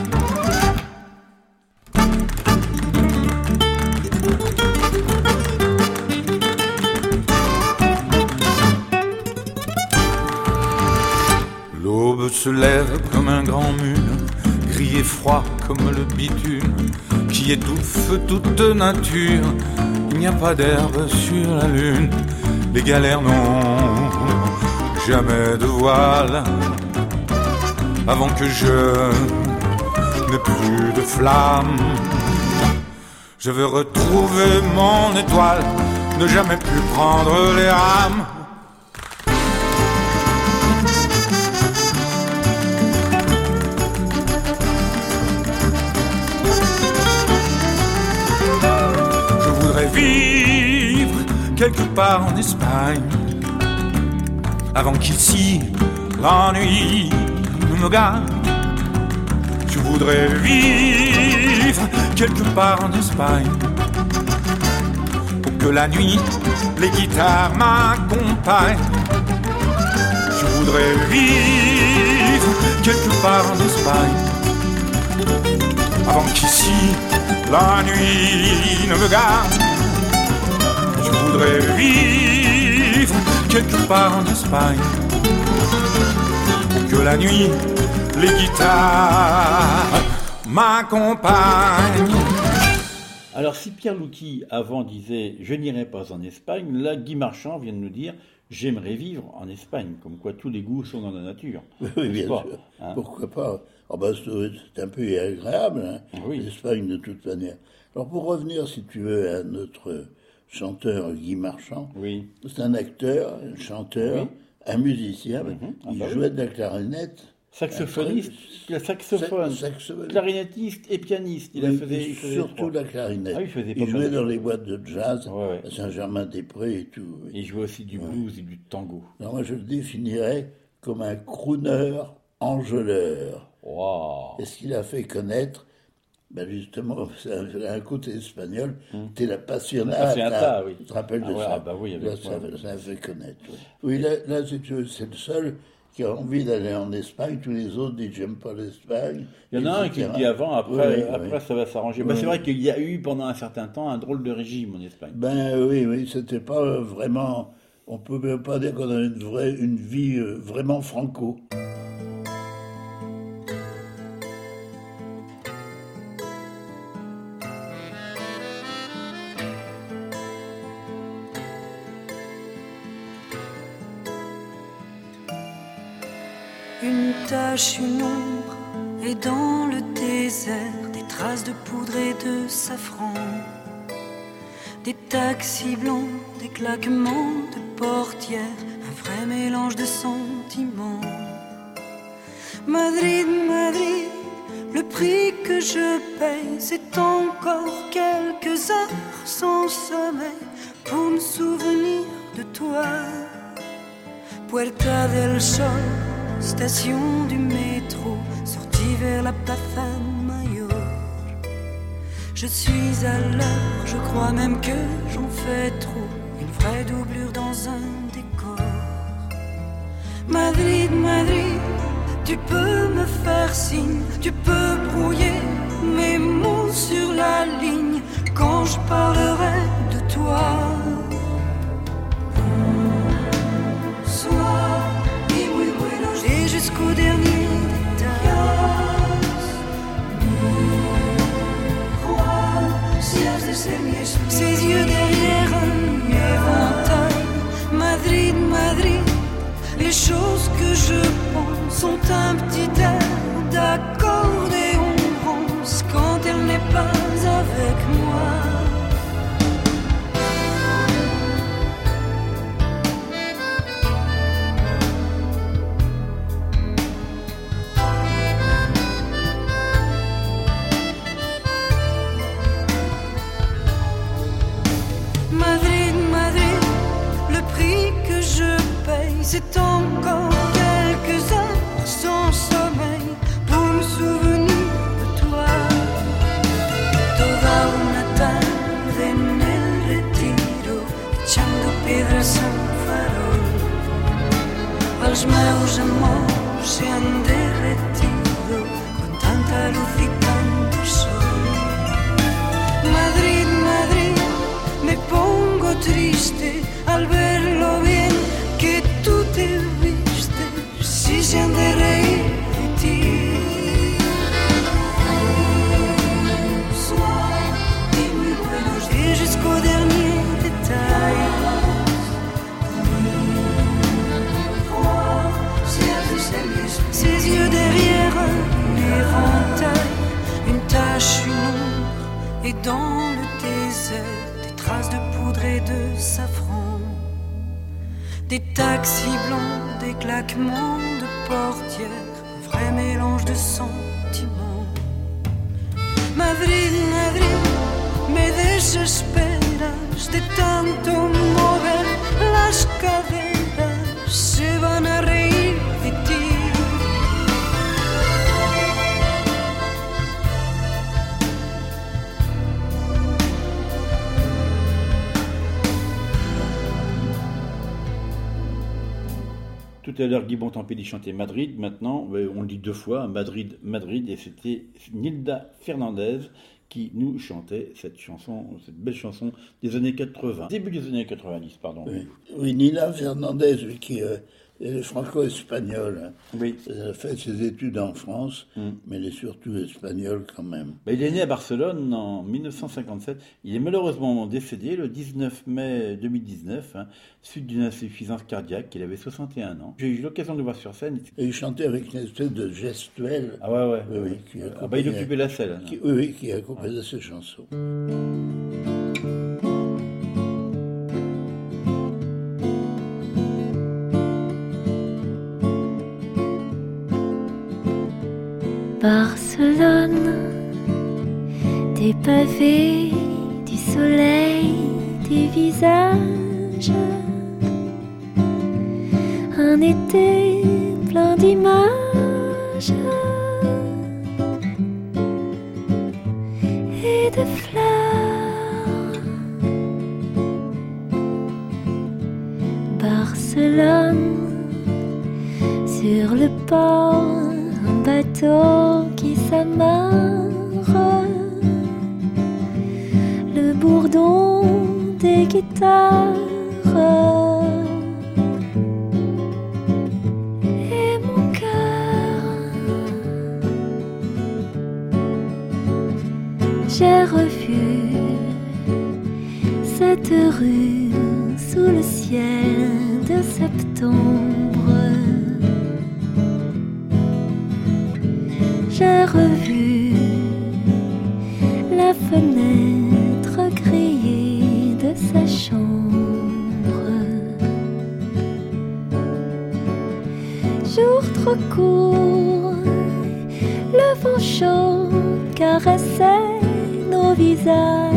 L'aube se lève comme un grand mur, gris et froid comme le bitume, qui étouffe toute nature. Il n'y a pas d'herbe sur la lune, les galères n'ont jamais de voile. Avant que je n'ai plus de flamme, je veux retrouver mon étoile, ne jamais plus prendre les rames. Je voudrais vivre quelque part en Espagne, avant qu'ici l'ennui ne me gagne. Je voudrais vivre quelque part en Espagne, pour que la nuit les guitares m'accompagnent. Je voudrais vivre quelque part en Espagne, avant qu'ici la nuit ne me gagne. Je voudrais vivre quelque part en Espagne, pour que la nuit les guitares m'accompagnent. Alors si Pierre Louty avant disait « je n'irai pas en Espagne », là Guy Marchand vient de nous dire « j'aimerais vivre en Espagne », comme quoi tous les goûts sont dans la nature. Oui, bien sûr. Hein? Pourquoi pas? Oh ben, c'est un peu agréable, hein, oui. L'Espagne de toute manière. Alors pour revenir, si tu veux, à notre chanteur Guy Marchand, oui. C'est un acteur, un chanteur, oui. Un musicien, il jouait de la clarinette. Saxophoniste, le saxophone, clarinettiste et pianiste. Il faisait surtout la clarinette. Ah, il jouait dans les boîtes de jazz, à Saint-Germain-des-Prés et tout. Oui. Il jouait aussi du blues et du tango. Alors moi, je le définirais comme un crooner enjôleur. Wow. Et ce qu'il a fait connaître, ben justement, c'est un côté espagnol, t'es la passionata, oui. Tu te rappelles de ça? Bah oui, là, ça a fait connaître. Oui, là c'est le seul qui a envie d'aller en Espagne. Tous les autres disent j'aime pas l'Espagne. Il y en a un qui dit avant, après ça va s'arranger. Ben, c'est vrai qu'il y a eu pendant un certain temps un drôle de régime en Espagne. Ben oui, c'était pas vraiment. On peut même pas dire qu'on a une vie vraiment franco. Une tache, une ombre, et dans le désert, des traces de poudre et de safran. Des taxis blancs, des claquements de portières, un vrai mélange de sentiments. Madrid, Madrid, le prix que je paye, c'est encore quelques heures sans sommeil pour me souvenir de toi. Puerta del Sol, station du métro, sortie vers la Plaza Mayor. Je suis à l'heure, je crois même que j'en fais trop, une vraie doublure dans un décor. Madrid, Madrid, tu peux me faire signe, tu peux brouiller mes mots sur la ligne quand je parlerai de toi. Et jusqu'au dernier détail, ses yeux derrière un éventail. Madrid, Madrid, les choses que je pense sont un petit air d'accordéon rance quand elle n'est pas avec moi. C'est encore quelques heures sans sommeil pour me souvenir de toi. Toda una tarde en el retiro, echando piedras a un farol. Els meus amors se han derretido con tanta luz y tanto sol. Madrid, Madrid, me pongo triste al ver lo bien que tú te viste, si se han de reír de ti. Et jusqu'au dernier détail, tache, une ombre, et dans le désert, des traces de poudre et de safran. Des taxis blancs, des claquements de portières, un vrai mélange de sentiments. Madrid, Madrid, me desesperas de tanto mover las caderas, se van a reír de ti. Tout à l'heure, Guy Bontempi chantait Madrid. Maintenant, on le dit deux fois, Madrid, Madrid. Et c'était Nilda Fernandez qui nous chantait cette chanson, cette belle chanson des années 80. Début des années 90, pardon. Oui, Nilda Fernandez, qui est franco-espagnole. Oui. Elle a fait ses études en France, mais elle est surtout espagnole quand même. Il est né à Barcelone en 1957. Il est malheureusement décédé le 19 mai 2019, suite d'une insuffisance cardiaque. Il avait 61 ans. J'ai eu l'occasion de le voir sur scène. Et il chantait avec une espèce de gestuelle. Ah ouais. Oui, il occupait la scène. Qui accompagnait ses chansons. Barcelone, des pavés, du soleil, des visages, un été plein d'images et de fleurs. Barcelone, sur le port, un bateau qui s'amarre, le bourdon des guitares et mon cœur. J'ai revu cette rue sous le ciel de septembre. J'ai revu la fenêtre grillée de sa chambre. Jour trop court, le vent chaud caressait nos visages.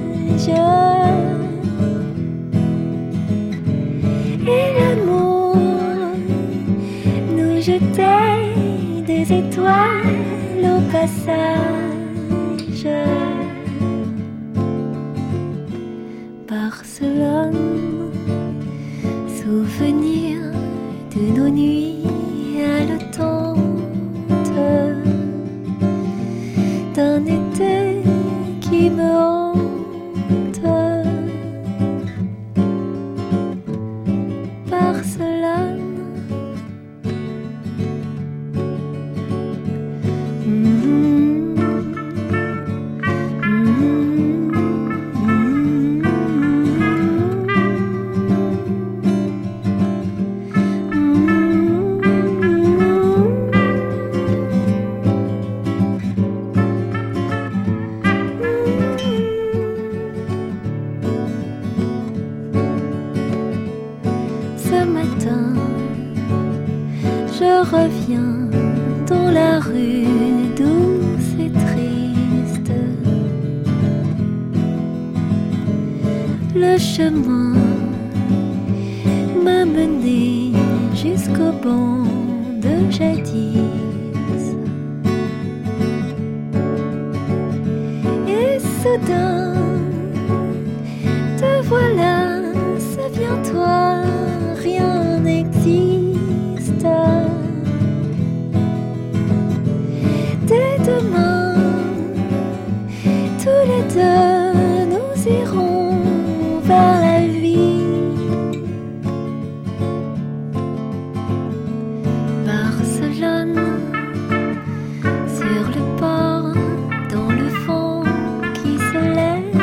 Et l'amour nous jetait des étoiles au passage. Barcelone, souvenir de nos nuits haletantes, d'un été qui me hante. Barcelone. Ce matin, je reviens dans la rue douce et triste. Le chemin m'a mené jusqu'au banc de jadis. Et soudain, te voilà, souviens-toi, rien n'existe. Dès demain, tous les deux, nous irons vers la vie. Barcelone, sur le port, dans le vent qui se lève,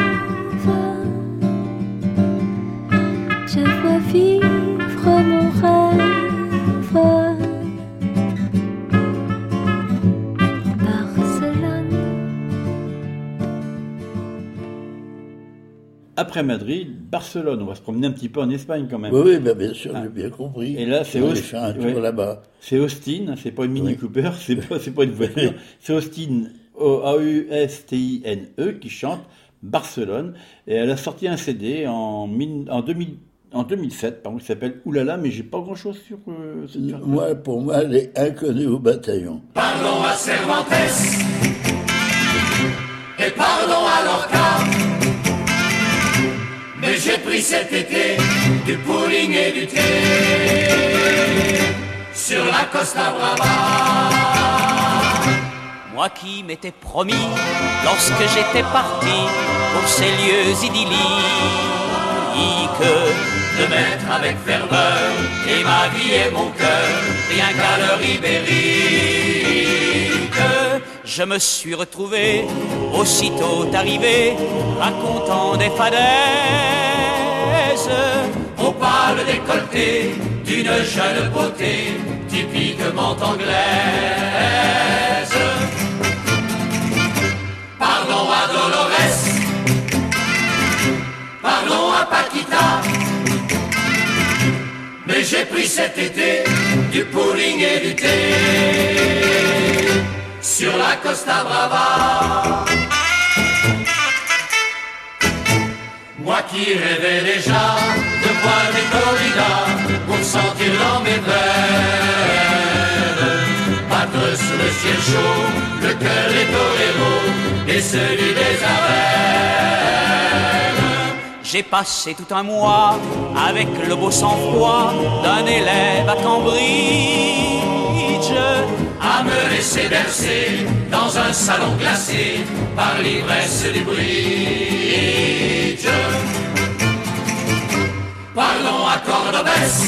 après Madrid, Barcelone. On va se promener un petit peu en Espagne quand même. Oui, ben bien sûr, j'ai bien compris. Et là, c'est on va aller faire un tour là-bas. C'est Austin, c'est pas une Mini Cooper, c'est pas une voiture. C'est Austin, Austine, qui chante Barcelone. Et elle a sorti un CD en 2007, qui s'appelle Oulala, mais j'ai pas grand-chose sur cette chanson. Moi, pour moi, elle est inconnue au bataillon. Pardon à Cervantes et pardon à Lorca, mais j'ai pris cet été du pudding et du thé sur la Costa Brava. Moi qui m'étais promis, lorsque j'étais parti pour ces lieux idylliques, de mettre avec ferveur et ma vie et mon cœur rien qu'à l'heure ibérique, je me suis retrouvé aussitôt arrivé racontant des fadaises au pâle décolleté d'une jeune beauté typiquement anglaise. Pardon à Dolores, pardon à Paquita, mais j'ai pris cet été du pudding et du thé sur la Costa Brava. Moi qui rêvais déjà de boire des corridas pour sentir dans mes veines battre sous le ciel chaud le cœur des toreros et celui des arènes. J'ai passé tout un mois avec le beau sang-froid d'un élève à Cambridge, à me laisser bercer dans un salon glacé par l'ivresse du bridge. Pardon à Cordobès,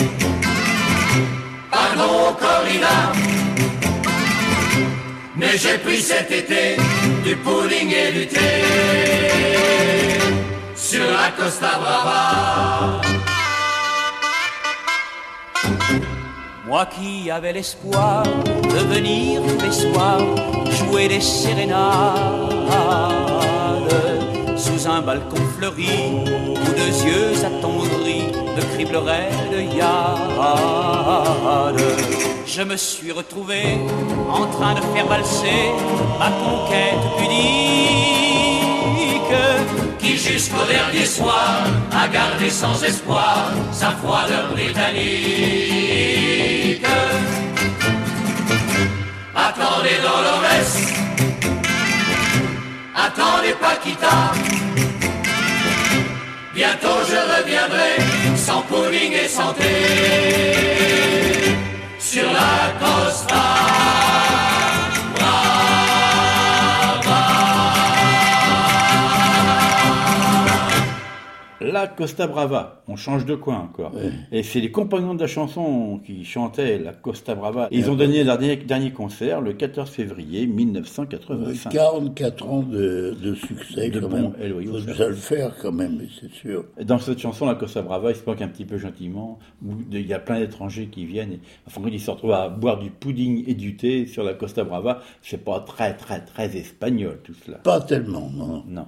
pardon au corrida, mais j'ai pris cet été du pudding et du thé sur la Costa Brava. Moi qui avais l'espoir de venir tous les soirs jouer des sérénades sous un balcon fleuri où deux yeux attendris me cribleraient de yad, je me suis retrouvé en train de faire valser ma conquête pudique, qui jusqu'au dernier soir a gardé sans espoir sa froideur britannique. Attendez Dolores, attendez Paquita, bientôt je reviendrai sans pudding et sans thé sur la Costa Brava. La Costa Brava, on change de coin encore. Ouais. Et c'est les compagnons de la chanson qui chantaient la Costa Brava. Ils ont donné leur dernier concert le 14 février 1985. 44 ans de succès quand même. Il faut déjà le faire quand même, c'est sûr. Et dans cette chanson, la Costa Brava, il se moque un petit peu gentiment. Il y a plein d'étrangers qui viennent. Quand ils se retrouvent à boire du pudding et du thé sur la Costa Brava, c'est pas très espagnol tout cela. Pas tellement, non. Non.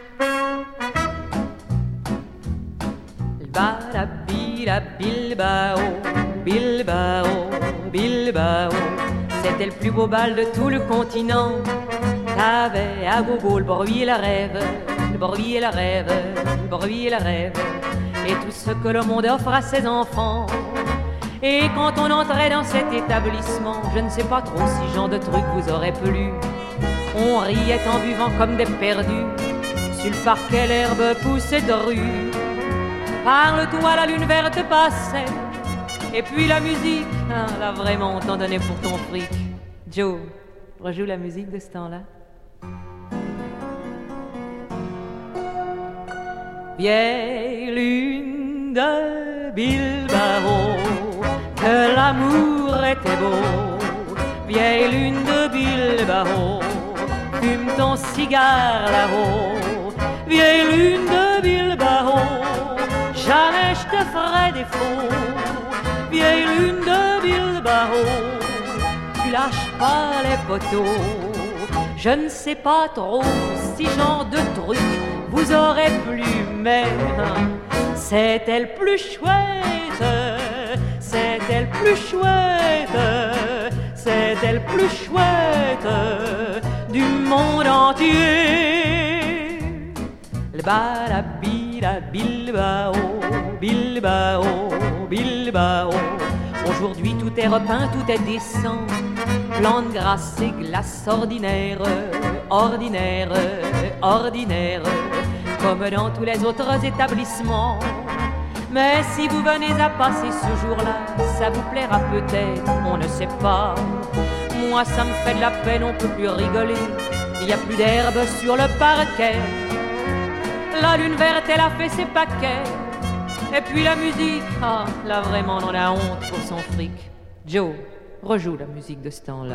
Bilbao, Bilbao, Bilbao, c'était le plus beau bal de tout le continent. T'avais à gogo le bruit et la rêve, le bruit et la rêve, le bruit et la rêve, et tout ce que le monde offre à ses enfants. Et quand on entrait dans cet établissement, je ne sais pas trop si genre de truc vous aurait plu. On riait en buvant comme des perdus, sur le parquet l'herbe poussait de rue. Parle-toi, la lune verte passait, et puis la musique, elle a vraiment tant donné pour ton fric. Joe, rejoue la musique de ce temps-là. Vieille lune de Bilbao, que l'amour était beau. Vieille lune de Bilbao, fume ton cigare là-haut. Vieille lune de Bilbao, jamais je te ferai défaut. Vieille lune de Bilbao, tu lâches pas les poteaux. Je ne sais pas trop si genre de truc vous aurez plu, mais c'est elle plus chouette, c'est elle plus chouette, c'est elle plus chouette du monde entier. Le barabira Bilbao, Bilbao, Bilbao. Aujourd'hui tout est repeint, tout est décent. Plan de grâce et glace ordinaire, ordinaire, ordinaire, comme dans tous les autres établissements. Mais si vous venez à passer ce jour-là, ça vous plaira peut-être, on ne sait pas. Moi ça me fait de la peine, on peut plus rigoler. Il n'y a plus d'herbe sur le parquet. La lune verte, elle a fait ses paquets. Et puis la musique, ah, là vraiment on en a honte pour son fric. Joe, rejoue la musique de ce temps-là.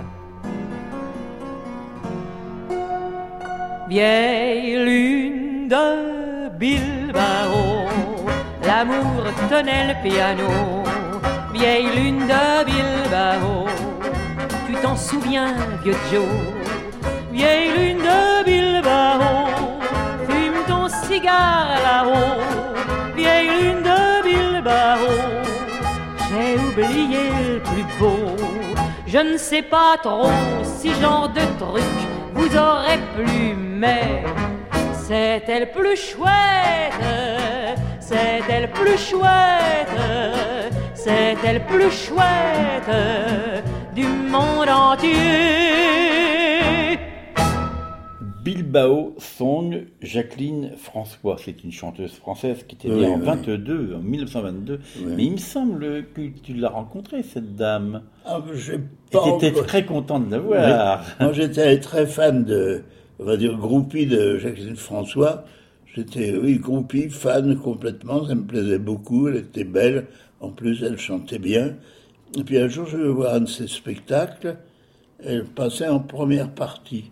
Vieille lune de Bilbao, l'amour tenait le piano. Vieille lune de Bilbao, tu t'en souviens, vieux Joe? Vieille lune de Bilbao, fume ton cigare là-haut. Vieille lune de Bilbao, j'ai oublié le plus beau. Je ne sais pas trop si genre de truc vous aurait plu, mais c'est elle plus chouette, c'est elle plus chouette, c'est elle plus chouette du monde entier. Bilbao Song, Jacqueline François, c'est une chanteuse française qui était née en 1922. Oui. Mais il me semble que tu l'as rencontrée, cette dame. Ah, j'ai pas. Et tu étais très content de la voir. Oui. Moi, j'étais très fan de, on va dire, groupie de Jacqueline François. J'étais, oui, groupie, fan complètement. Ça me plaisait beaucoup. Elle était belle. En plus, elle chantait bien. Et puis un jour, je vais voir un de ses spectacles. Elle passait en première partie.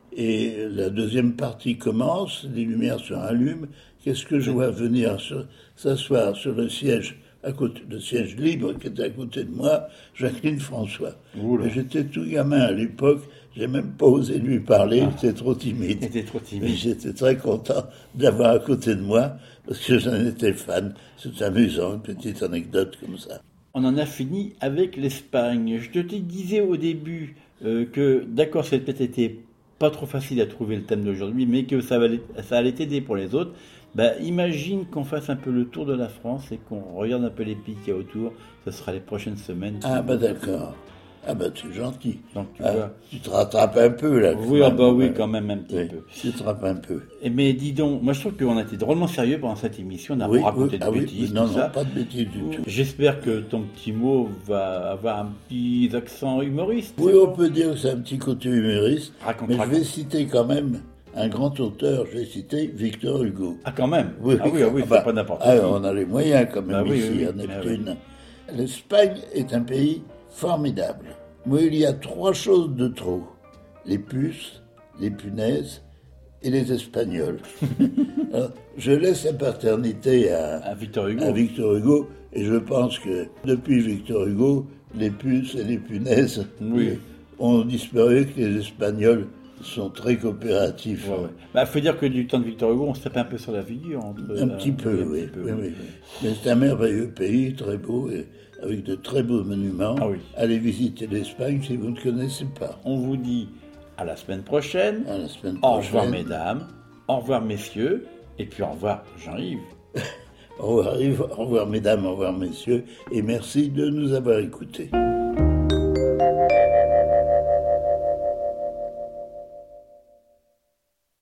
Et la deuxième partie commence, les lumières se rallument. Qu'est-ce que je vois venir s'asseoir sur le siège, à côté, le siège libre qui était à côté de moi, Jacqueline François. Et j'étais tout gamin à l'époque, j'ai même pas osé lui parler, j'étais trop timide. Mais j'étais très content d'avoir à côté de moi, parce que j'en étais fan. C'est amusant, une petite anecdote comme ça. On en a fini avec l'Espagne. Je te disais au début que, d'accord, cette peut-être été pas trop facile à trouver le thème d'aujourd'hui, mais que ça allait t'aider pour les autres. Imagine qu'on fasse un peu le tour de la France et qu'on regarde un peu les pays qu'il y a autour. Ce sera les prochaines semaines. Ah d'accord. Ah tu es gentil. Donc tu te rattrapes un peu là. Oui, oui, quand même un petit peu. Tu te rattrapes un peu. Mais dis donc, moi je trouve qu'on a été drôlement sérieux pendant cette émission. On a raconté de bêtises. Non, pas de bêtises du tout. J'espère que ton petit mot va avoir un petit accent humoriste. Oui, on peut dire que c'est un petit côté humoriste. Je vais citer quand même un grand auteur, je vais citer Victor Hugo. Ah quand même. Oui, c'est pas n'importe qui. On a les moyens quand même ici à Neptune. L'Espagne est un pays formidable. Moi, il y a 3 choses de trop. Les puces, les punaises et les Espagnols. Alors, je laisse la paternité à Victor Hugo. Et je pense que depuis Victor Hugo, les puces et les punaises ont disparu, que les Espagnols sont très coopératifs. Faut dire que du temps de Victor Hugo, on se tape un peu sur la figure. Un petit peu, oui. Mais c'est un merveilleux pays, très beau, et avec de très beaux monuments. Allez visiter l'Espagne si vous ne connaissez pas. On vous dit à la semaine prochaine. Au revoir mesdames, au revoir messieurs, et puis au revoir Jean-Yves. Au revoir mesdames, au revoir messieurs, et merci de nous avoir écoutés.